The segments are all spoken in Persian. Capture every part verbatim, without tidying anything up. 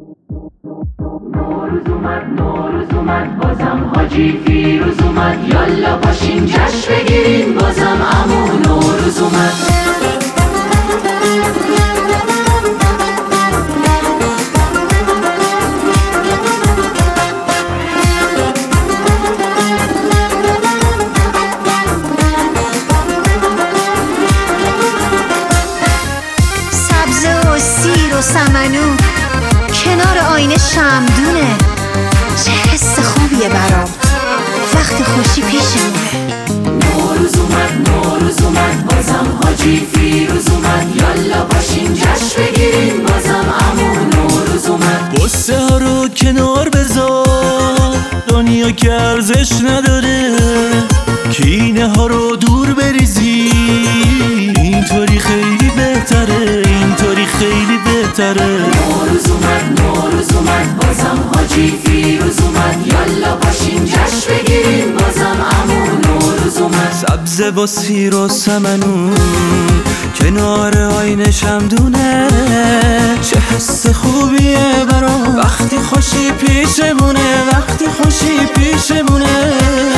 نوروز اومد نوروز اومد بازم حاجی فیروز اومد، یالا پاشین جشن بگیرین بازم عمو نوروز اومد. سبزه و سیر و سمنو کنار آینه شمدونه، چه حس خوبیه برام وقتی خوشی پیشمونه. نوروز اومد نوروز اومد بازم حاجی فیروز اومد، یالا پاشین جشن بگیرین بازم عمو نوروز اومد. قصه ها رو کنار بذار، دنیا که ارزش نداره، کینه ها رو دور بریزی، اینطوری خیلی بهتره، اینطوری خیلی بهتره. نوروز اومد نوروز اومد بازم حاجی فیروز اومد، یالا پاشین جشن بگیرین بازم عمو نوروز اومد. سبزه و سیر و سمنو کنار آینه شمدونه، چه حس خوبیه برام وقتی خوشی پیشمونه، وقتی خوشی پیشمونه.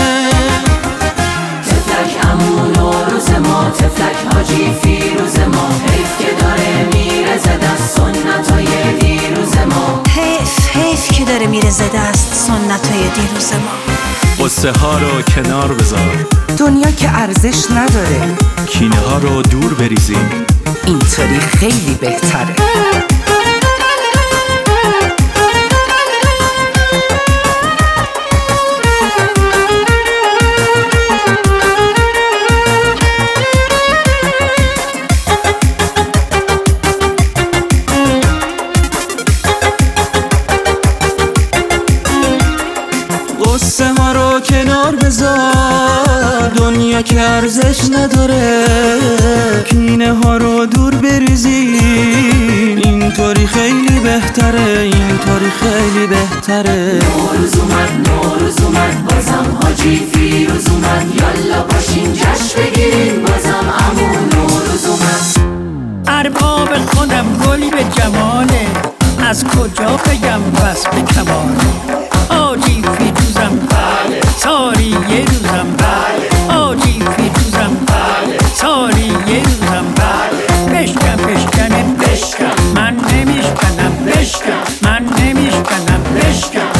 تفلک عمو نوروز ما، تفلک حاجی فیروز ما، حیف که داره میره ز دست سنتای دیروز ما. حیف حیف که داره میره ز دست سنتای دیروز ما. قصه ها رو کنار بذار، دنیا که ارزش نداره، کینه ها رو دور بریزیم، اینطوری خیلی بهتره. قصه ها رو کنار بذار، دنیا که ارزش نداره، کینه ها رو دور بریزی، اینطوری خیلی بهتره، اینطوری خیلی بهتره. نوروز اومد نوروز اومد بازم حاجی فیروز اومد، یالا پاشین جشن بگیرین بازم عمو نوروز اومد. ارباب خودم گلی به جماله، از کجا بگم بس به کماله. حاجی فیروزم بله، سالی یه روزم بله، حاجی فیروزم بله، سالی یه روزم بله. بشکن بشکنه بشکن، من نمیشکنم بشکن، من نمیشکنم بشکن.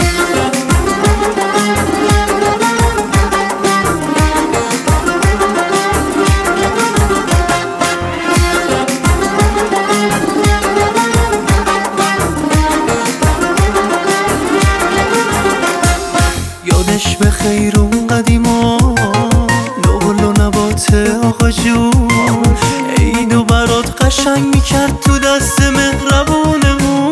یادش به خیر اون قدیما، نقل و نبات آقا جون، عیدو برات قشنگ میکرد تو دست مهربونمون.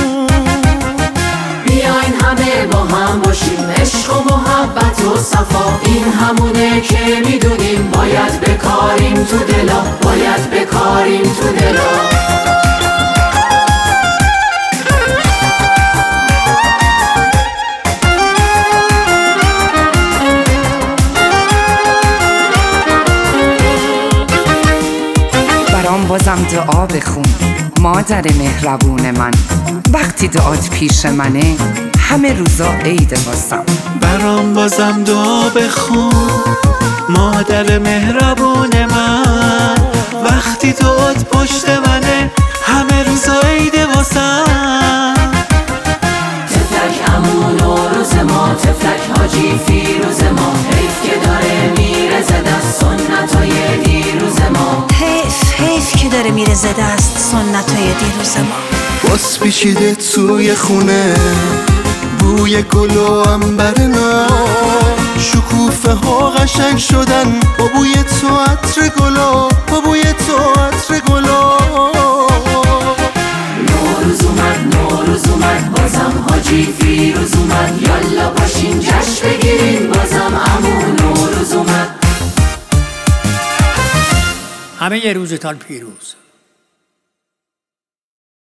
بیاین همه با هم باشیم، عشق و محبت و صفا، این همونه که میدونیم باید بکاریم تو دلا، باید بکاریم تو دلا. بازم دعا بخون مادر مهربون من، وقتی دعات پیش منه همه روزا عید واسم. برام بازم دعا بخون مادر مهربون من، وقتی دعات پشت منه همه روزا عید واسم. تفلک عمو نوروز ما، تفلک حاجی فیروز ما، حیف که داره میره ز دست سنتای دیروز ما. حیف حیف که داره میره ز دست سنتای دیروز ما. باز پیچیده توی خونه بوی گل و عنبر ناب، شکوفه ها قشنگ شدن با بوی تو عطر گلا، با بوی تو عطر گلا. نوروز اومد نوروز اومد بازم حاجی فیروز اومد، یالا پاشین جشن بگیرین بازم عمو نوروز اومد. همه یه روزتان پیروز.